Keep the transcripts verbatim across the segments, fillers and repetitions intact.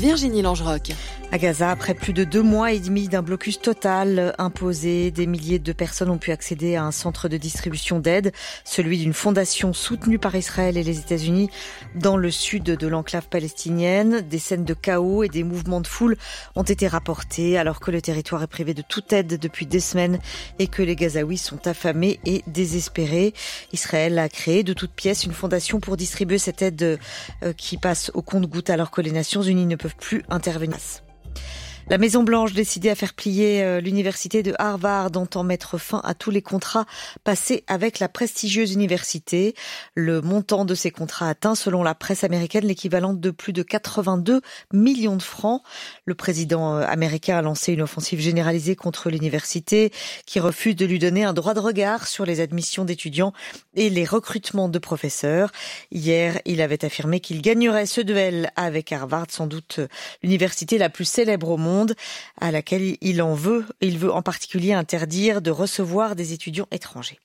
Virginie Langeroc. À Gaza, après plus de deux mois et demi d'un blocus total imposé, des milliers de personnes ont pu accéder à un centre de distribution d'aide, celui d'une fondation soutenue par Israël et les États-Unis dans le sud de l'enclave palestinienne. Des scènes de chaos et des mouvements de foule ont été rapportés alors que le territoire est privé de toute aide depuis des semaines et que les Gazaouis sont affamés et désespérés. Israël a créé de toutes pièces une fondation pour distribuer cette aide qui passe au compte-gouttes alors que les Nations Unies ne peuvent plus intervenir. La Maison-Blanche, décidée à faire plier l'université de Harvard, entend mettre fin à tous les contrats passés avec la prestigieuse université. Le montant de ces contrats atteint, selon la presse américaine, l'équivalent de plus de quatre-vingt-deux millions de francs. Le président américain a lancé une offensive généralisée contre l'université qui refuse de lui donner un droit de regard sur les admissions d'étudiants et les recrutements de professeurs. Hier, il avait affirmé qu'il gagnerait ce duel avec Harvard, sans doute l'université la plus célèbre au monde, à laquelle il en veut. Il veut en particulier interdire de recevoir des étudiants étrangers.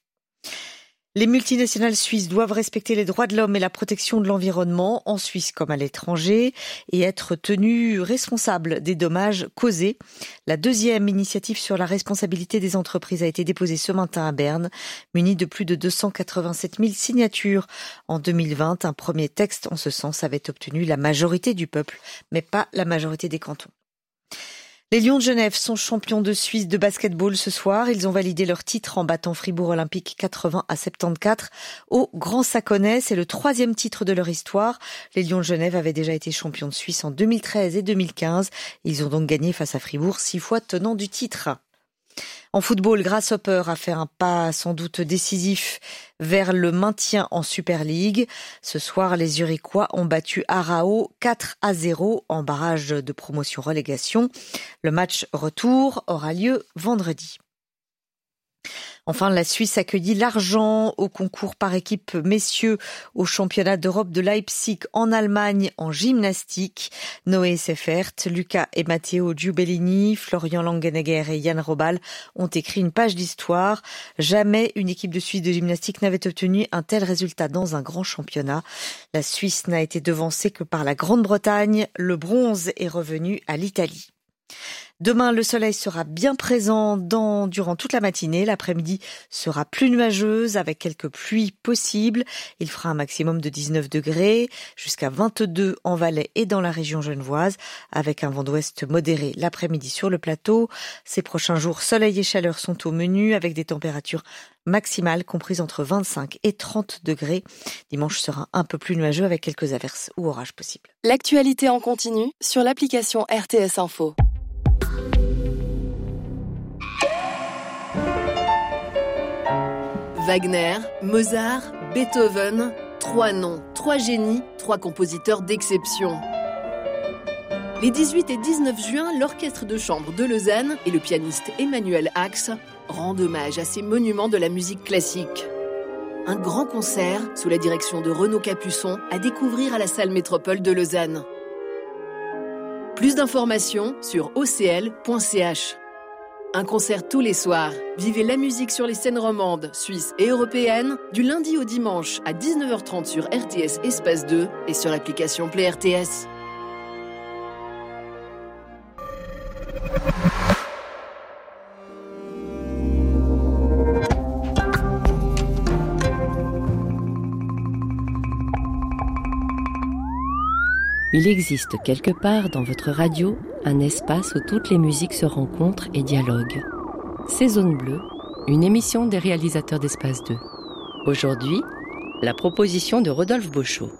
Les multinationales suisses doivent respecter les droits de l'homme et la protection de l'environnement, en Suisse comme à l'étranger, et être tenues responsables des dommages causés. La deuxième initiative sur la responsabilité des entreprises a été déposée ce matin à Berne, munie de plus de deux cent quatre-vingt-sept mille signatures. En deux mille vingt, un premier texte en ce sens avait obtenu la majorité du peuple, mais pas la majorité des cantons. Les Lions de Genève sont champions de Suisse de basket-ball ce soir. Ils ont validé leur titre en battant Fribourg Olympique quatre-vingts à soixante-quatorze au Grand Saconnet. C'est le troisième titre de leur histoire. Les Lions de Genève avaient déjà été champions de Suisse en deux mille treize et deux mille quinze. Ils ont donc gagné face à Fribourg, six fois tenant du titre. En football, Grasshopper a fait un pas sans doute décisif vers le maintien en Super League. Ce soir, les Zurichois ont battu Aarau quatre à zéro en barrage de promotion-relégation. Le match retour aura lieu vendredi. Enfin, la Suisse accueillit l'argent au concours par équipe messieurs au championnat d'Europe de Leipzig en Allemagne en gymnastique. Noé Seifert, Lucas et Matteo Giubellini, Florian Langenegger et Yann Robal ont écrit une page d'histoire. Jamais une équipe de Suisse de gymnastique n'avait obtenu un tel résultat dans un grand championnat. La Suisse n'a été devancée que par la Grande-Bretagne. Le bronze est revenu à l'Italie. Demain, le soleil sera bien présent dans, durant toute la matinée. L'après-midi sera plus nuageuse avec quelques pluies possibles. Il fera un maximum de dix-neuf degrés jusqu'à vingt-deux en Valais et dans la région genevoise avec un vent d'ouest modéré l'après-midi sur le plateau. Ces prochains jours, soleil et chaleur sont au menu avec des températures maximales comprises entre vingt-cinq et trente degrés. Dimanche sera un peu plus nuageux avec quelques averses ou orages possibles. L'actualité en continu sur l'application R T S Info. Wagner, Mozart, Beethoven, trois noms, trois génies, trois compositeurs d'exception. Les dix-huit et dix-neuf juin, l'orchestre de chambre de Lausanne et le pianiste Emmanuel Ax rendent hommage à ces monuments de la musique classique. Un grand concert sous la direction de Renaud Capuçon à découvrir à la salle Métropole de Lausanne. Plus d'informations sur o c l point c h. Un concert tous les soirs. Vivez la musique sur les scènes romandes, suisses et européennes du lundi au dimanche à dix-neuf heures trente sur R T S Espace deux et sur l'application Play R T S. Il existe quelque part dans votre radio un espace où toutes les musiques se rencontrent et dialoguent. C'est Zone Bleue, une émission des réalisateurs d'Espace deux. Aujourd'hui, la proposition de Rodolphe Beauchot.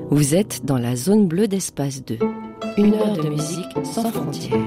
Vous êtes dans la zone bleue d'Espace deux. Une heure de musique sans frontières.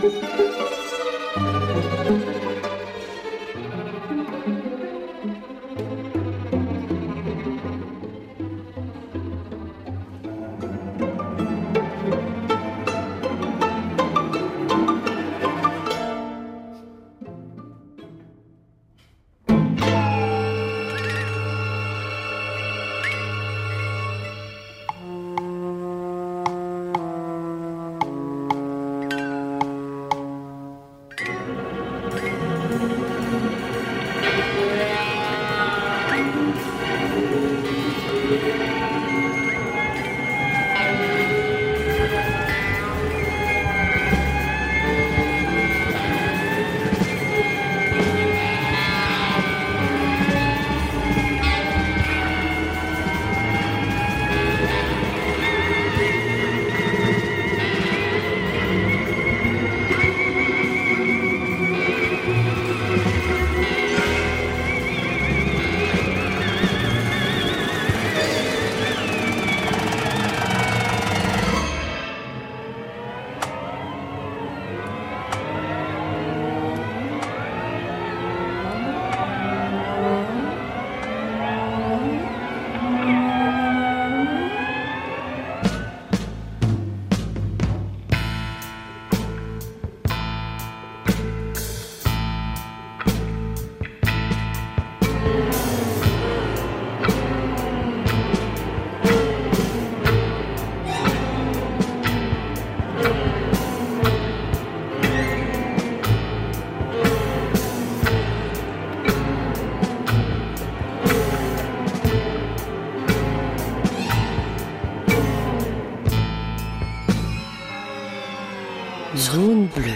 Zone bleue.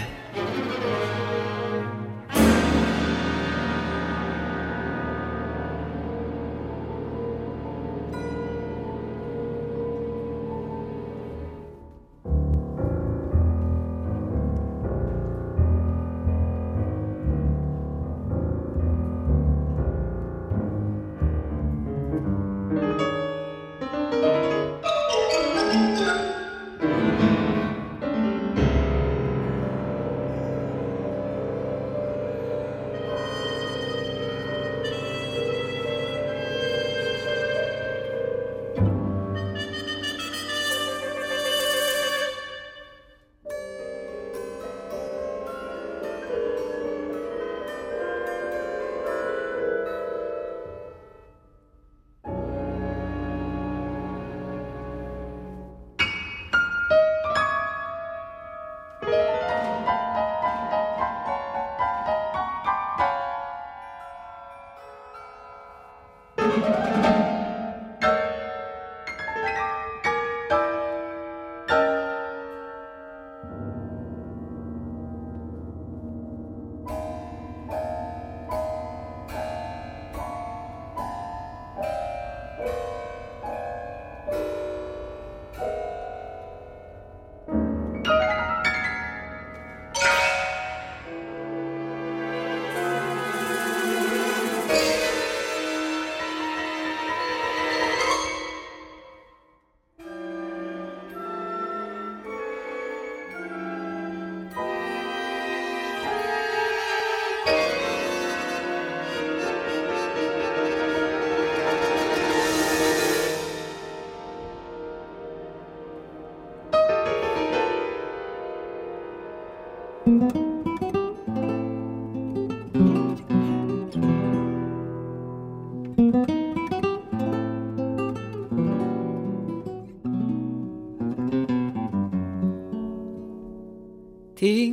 Την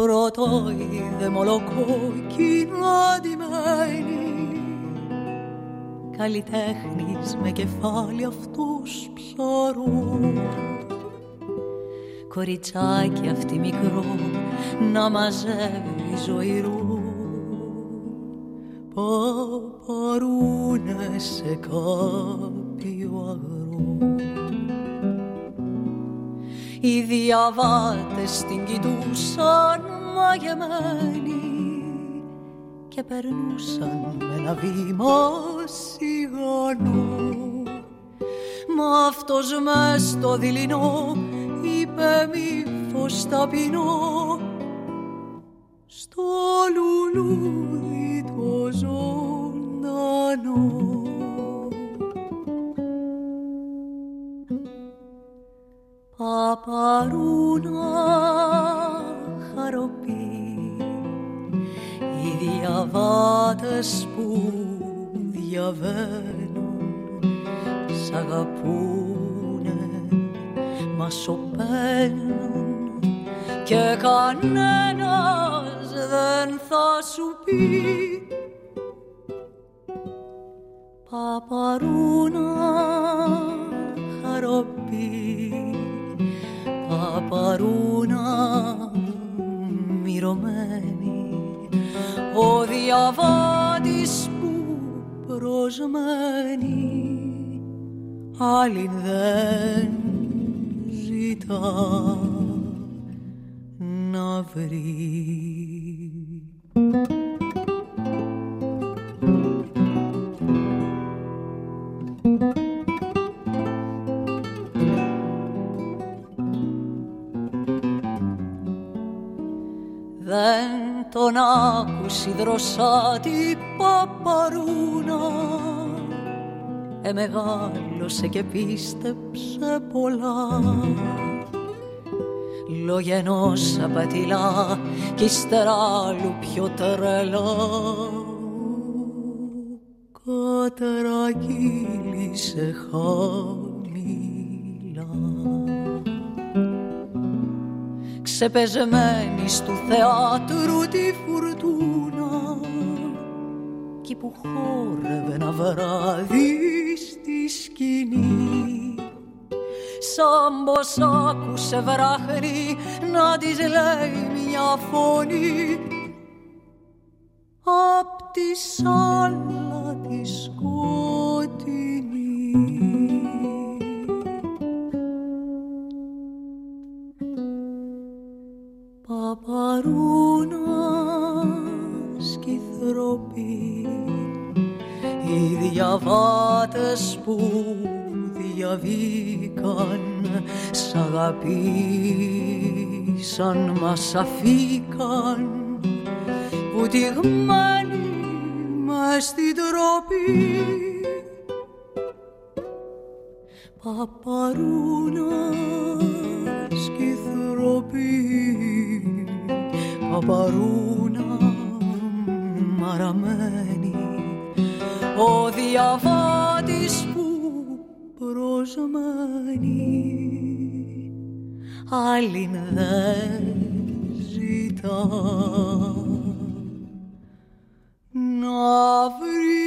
πρωτοείδε μολοκόκκινο αντιμένη, καλλιτέχνης με κεφάλι αυτούς ψαρού, κοριτσάκι αυτή μικρό να μαζεύει ζωηρού παπαρούνε σε κάποιο αγρό. Οι διαβάτες την κοιτούσαν μαγεμένοι και περνούσαν με ένα βήμα σιγανό. Μα αυτός μες στο δειλινό είπε μη φως ταπεινό, στο λουλούδι το ζωντανό. Παπαρούνα χαροπή, οι διαβάτες που διαβαίνουν σ' αγαπούνε, μας σωπαίνουν και κανένας δεν θα σου πει. Παπαρούνα χαροπή, παπαρούνα μυρωμένη, ο διαβάτης που προσμένει άλλην δεν ζητά να βρει. Δεν τον άκουσε η δροσάτη παπαρούνα, εμεγάλωσε και πίστεψε πολλά. Λόγια ενός απατηλά κι ύστερα άλλου πιο τρελά, κατρακύλησε χαμηλά. Ξεπεσμένης του θεάτρου τη φουρτούνα, κι που χόρευε ένα βράδυ στη σκηνή, σαν πως άκουσε βράχνη να της λέει μια φωνή απ' τη σάλα τη σκοτεινή. Παπαρούνα σκυθροπή, οι διαβάτες που διαβήκαν σ' αγαπήσαν, μας αφήκαν βουτυγμένοι μες στην τροπή. Παπαρούνα σκυθροπή, παπαρούνα μαραμένη, ο διαβάτης που προσμένει άλλην δεν ζητά να βρει.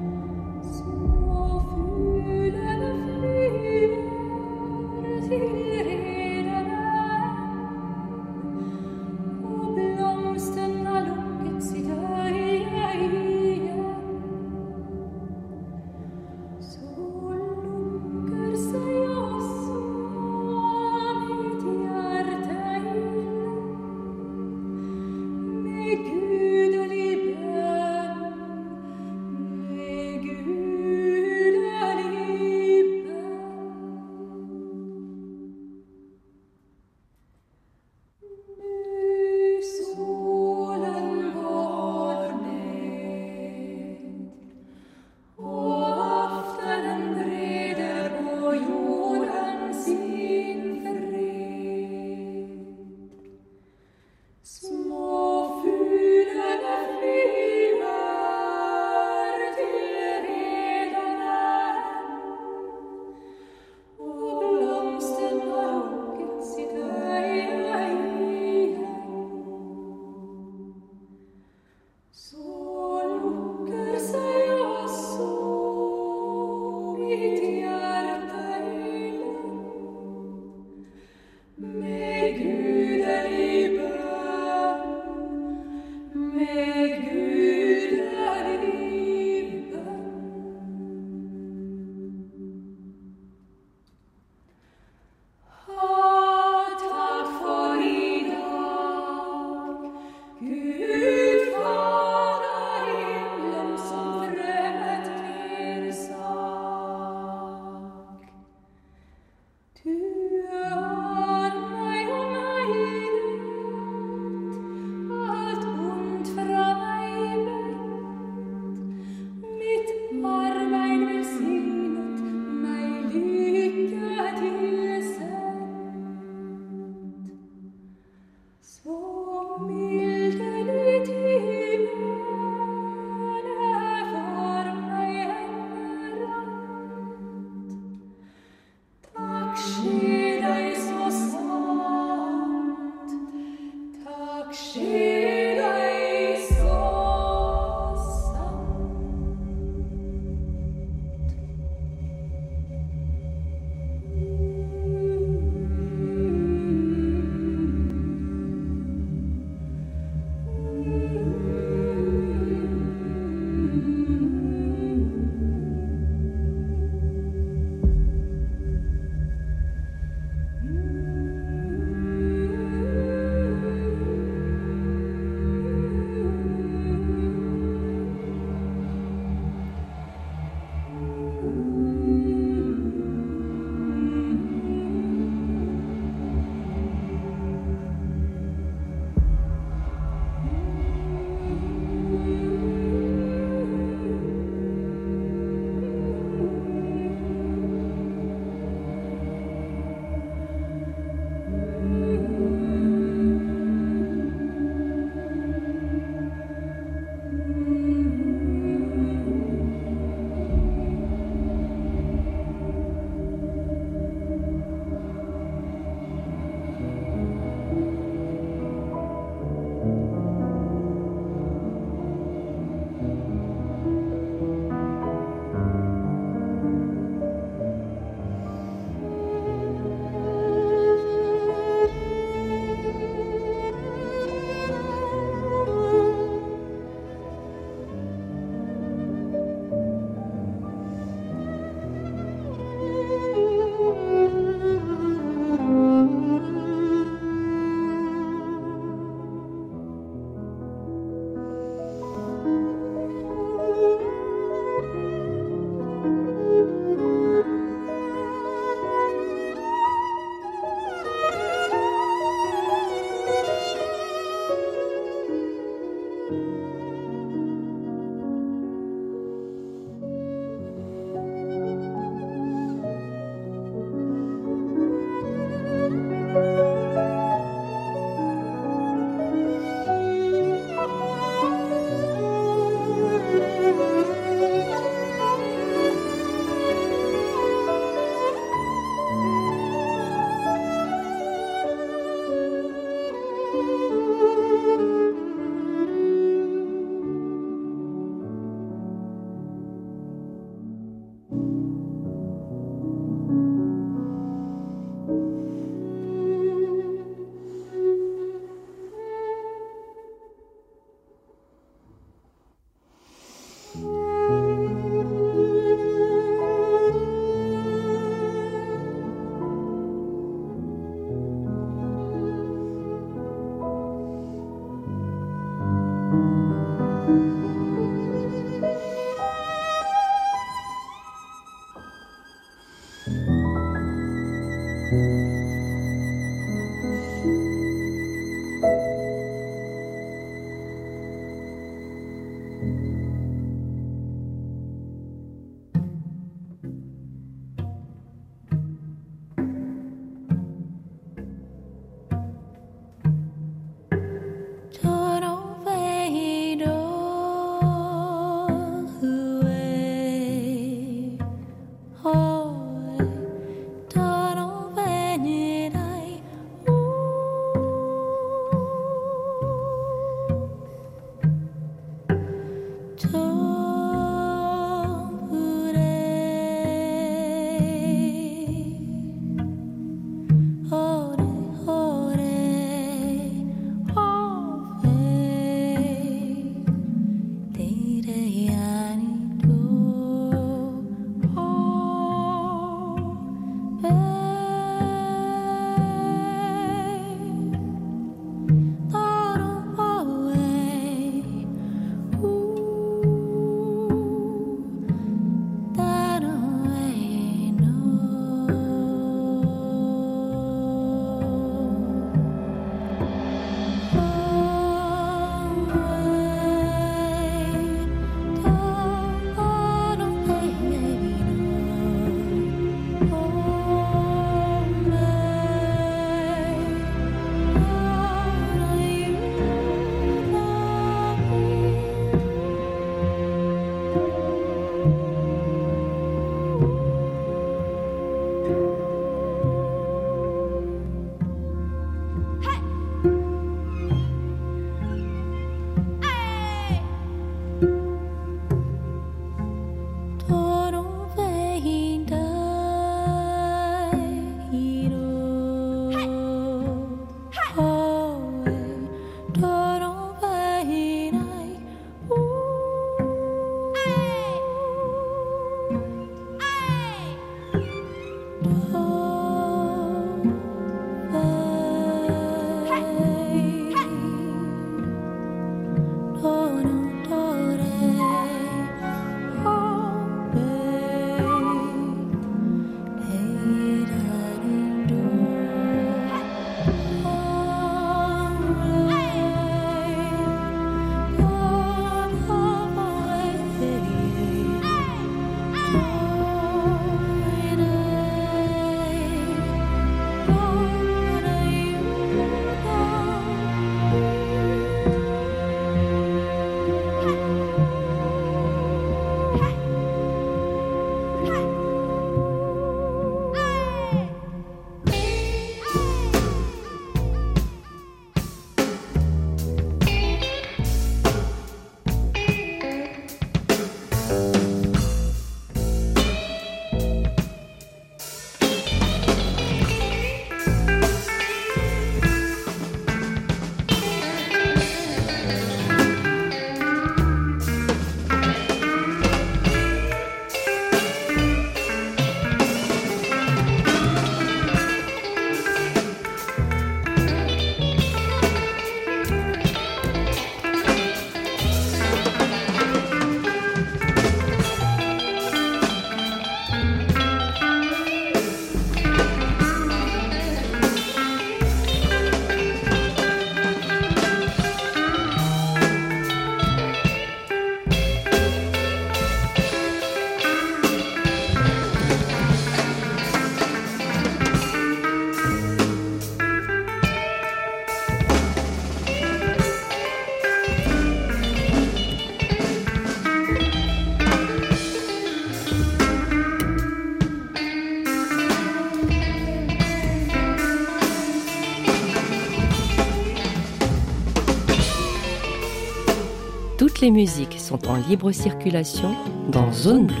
Toutes les musiques sont en libre circulation dans Zone Bleue.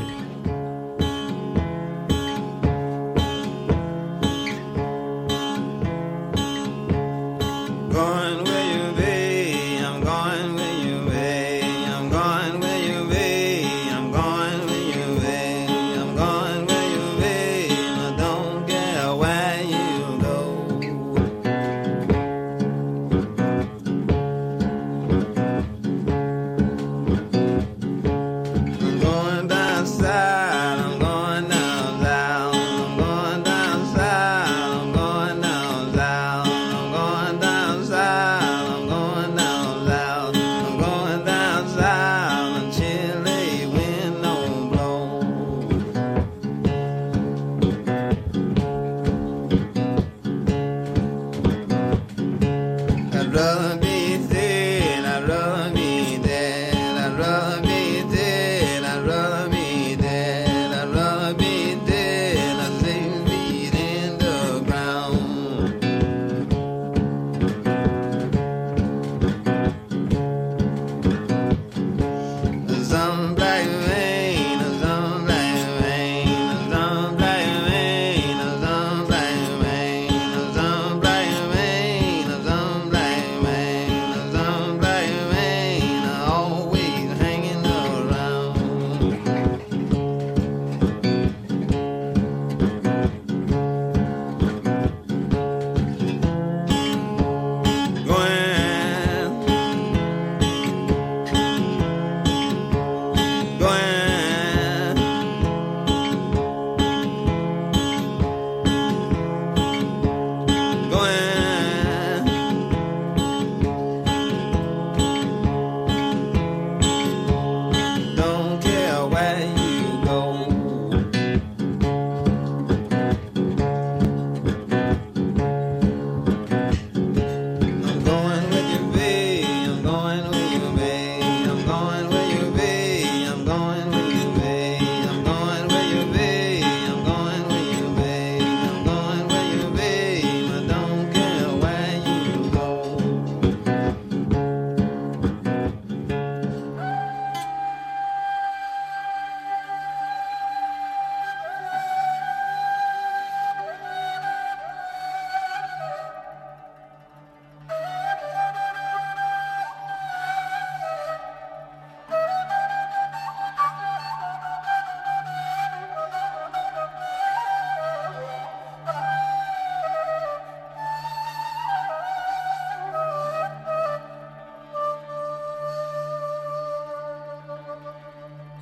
Going down south.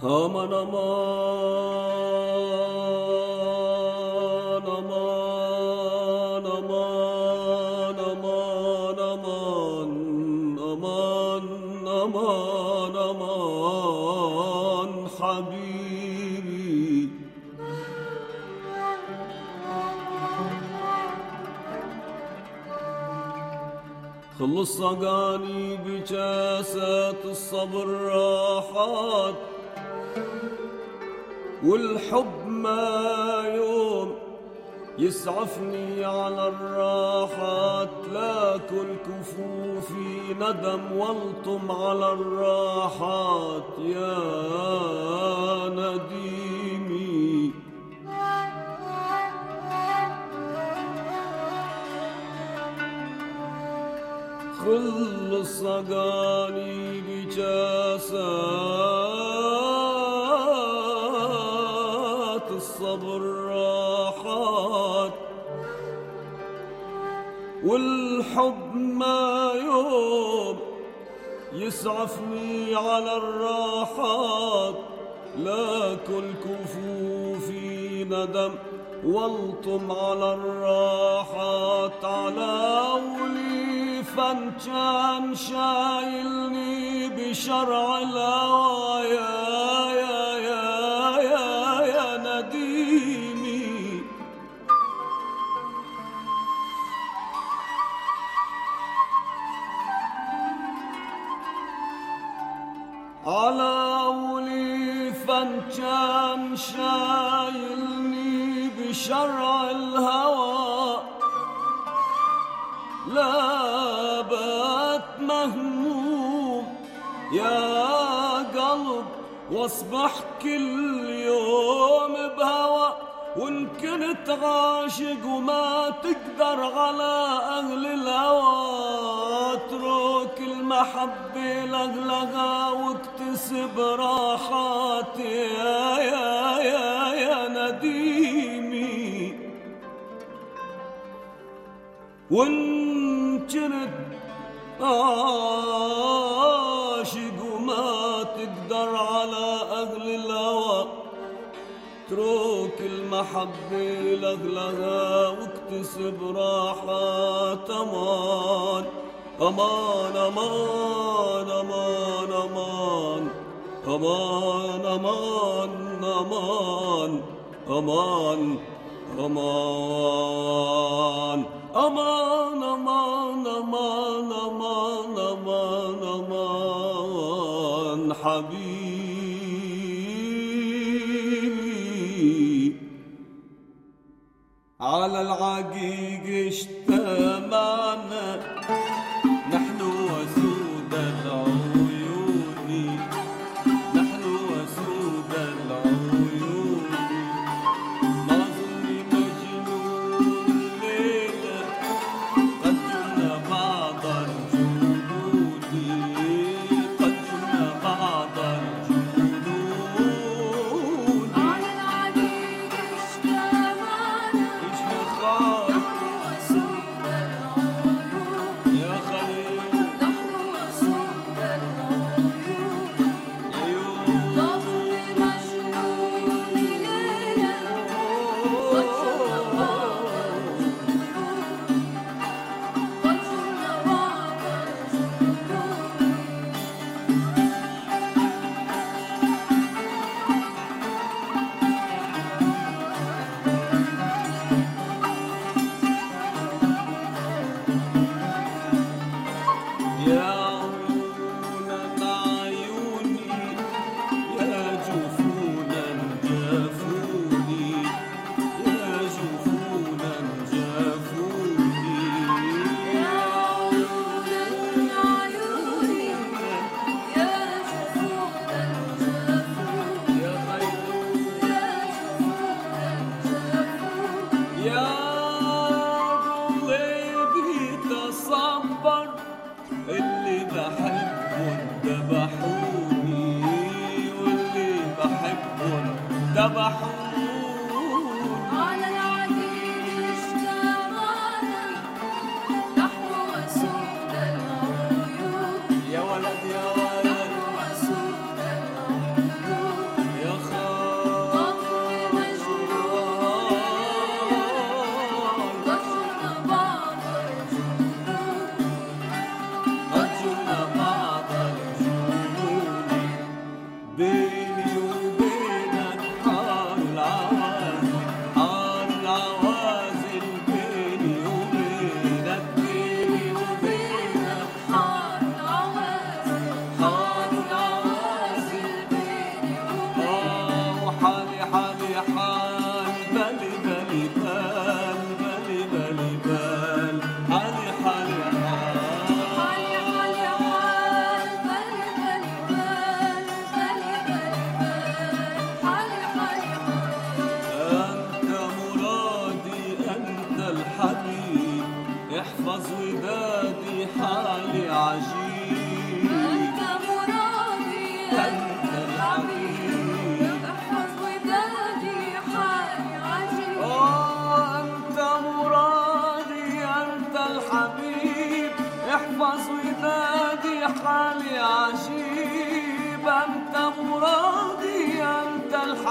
aman aman aman aman aman aman aman aman aman حبيبي خلص صقاني بجاسات الصبر راحات والحب ما يوم يسعفني على الراحات لاكل كفوفي ندم والطم على الراحات يا نديمي خلص صقاني بجاسات الصبر راحات والحب ما يوم يسعفني على الراحات لاكل كفوفي ندم والطم على الراحات على ولي فنجان شايلني بشرع الهوى يا يا يا يا يا نديمي على ولي فنجان شايلني بشرع الهوى لا بات مهموم يا قلب واصبح كل يوم بهوى وان كنت عاشق وما تقدر على اهل الهوى اترك المحبة لغلغة واكتسب راحات يا يا يا يا نديمي وان كنت عاشق وما تقدر على أهل الهوى اترك المحبة لغلغة واكتسب راحات أمان أمان أمان أمان أمان أمان أمان أمان أمان أمان أمان أمان أمان أمان أمان حبيبي على العقيق اجتمعنا نحن وسود العيون نحن وسود العيون ما ظني مجنون ليلة قد جن بعض الجنود قد جن بعض الجنود على العقيق اجتمعنا إحنا خايف نحن وسود العيون يا خليل نحن وسود العيون عيون ما ظني مجنون ليلة قد جن بعض الجنود قد جن بعض الجنود يا عيونا عيوني يا جفونا جافوني يا جفونا جافوني يا عيون عيوني يا جفون الجفون يا خيول يا جفون الجفون يا قلبي تصبر اللي بحبهم ذبحوني واللي بحبهم ذبحوني على العقيق اجتمعنا نحن وسود العيون يا ولد يا ولد نحن وسود العيون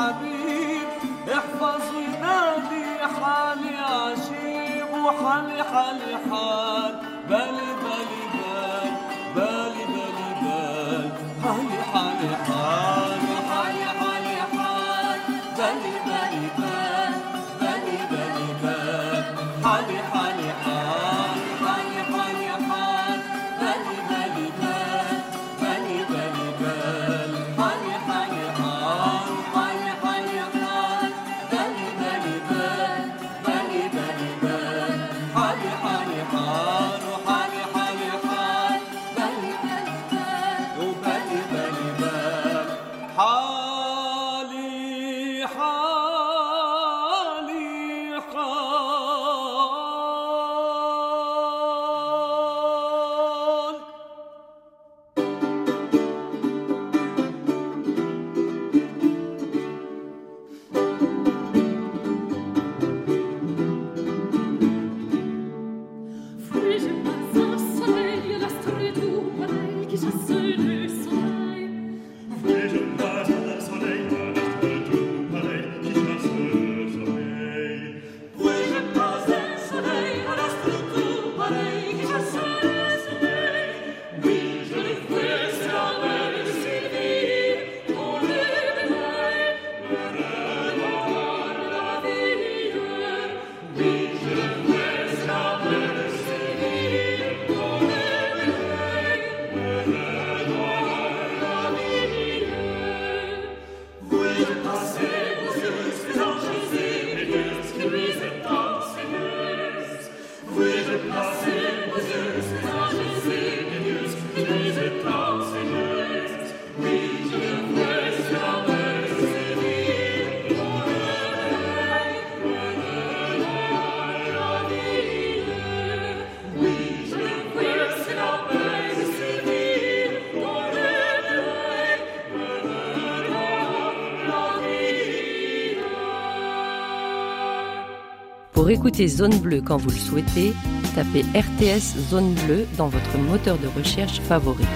حبيب احفظ ونادي حالي عجيب وحالي حالي حال بالي بالي بال بالي بالي بال حالي حالي حال حالي حالي حال بالي بالي بال بالي بالي بال حالي حالي حال حالي حالي حال بالي بالي بال بالي بالي بال حالي حالي حال حالي حالي حال بالي بالي بال بالي بالي بال حالي حالي حال وحالي حالي حال بالي بالي بال وبالي بالي بال حالي حالي حال Fuis-je pas un soleil, la storie tout pareil qui chasse le soleil. Fuis-je pas un soleil, l'astre tout pareil qui chasse le soleil. Fuis-je pas un soleil, l'astre tout pareil qui chasse le soleil. Oui, je le fais, c'est la belle Sylvie, on le bénaille, le rêve de la vie. Oui, je le fais, c'est la belle Sylvie, on le bénaille, le rêve de la vie. Oui, je passais vos yeux, ces anges ébénus qui luisaient dans ses yeux. Oui, je passais vos yeux, ces anges ébénus qui luisaient dans ses yeux. Oui, je le fais sur la belle Sylvie, on le réveille, le réveille la vie. Oui, je le fais sur la belle Sylvie, on le réveille, le réveille la vie. Pour écouter Zone Bleue quand vous le souhaitez, tapez R T S Zone Bleue dans votre moteur de recherche favori.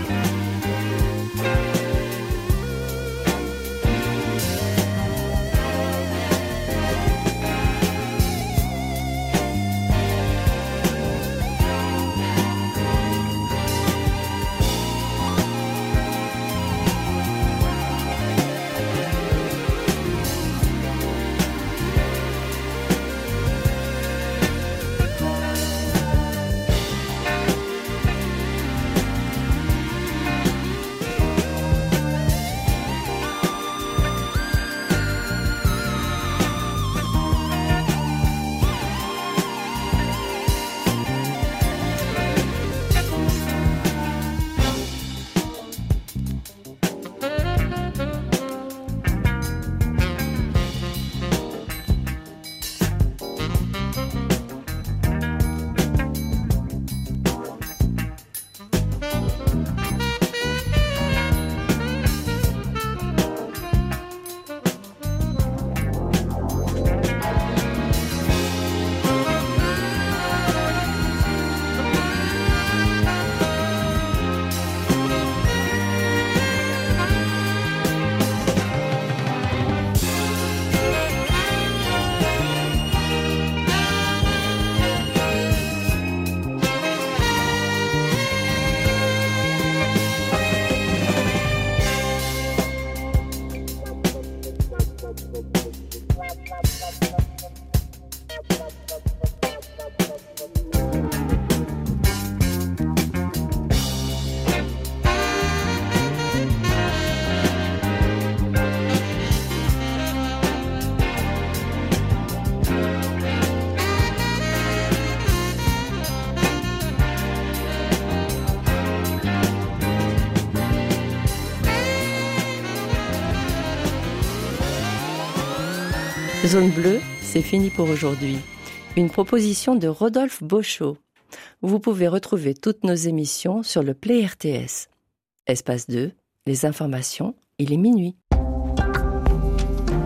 Zone Bleue, c'est fini pour aujourd'hui. Une proposition de Rodolphe Beauchot. Vous pouvez retrouver toutes nos émissions sur le Play R T S. Espace deux, les informations, il est minuit.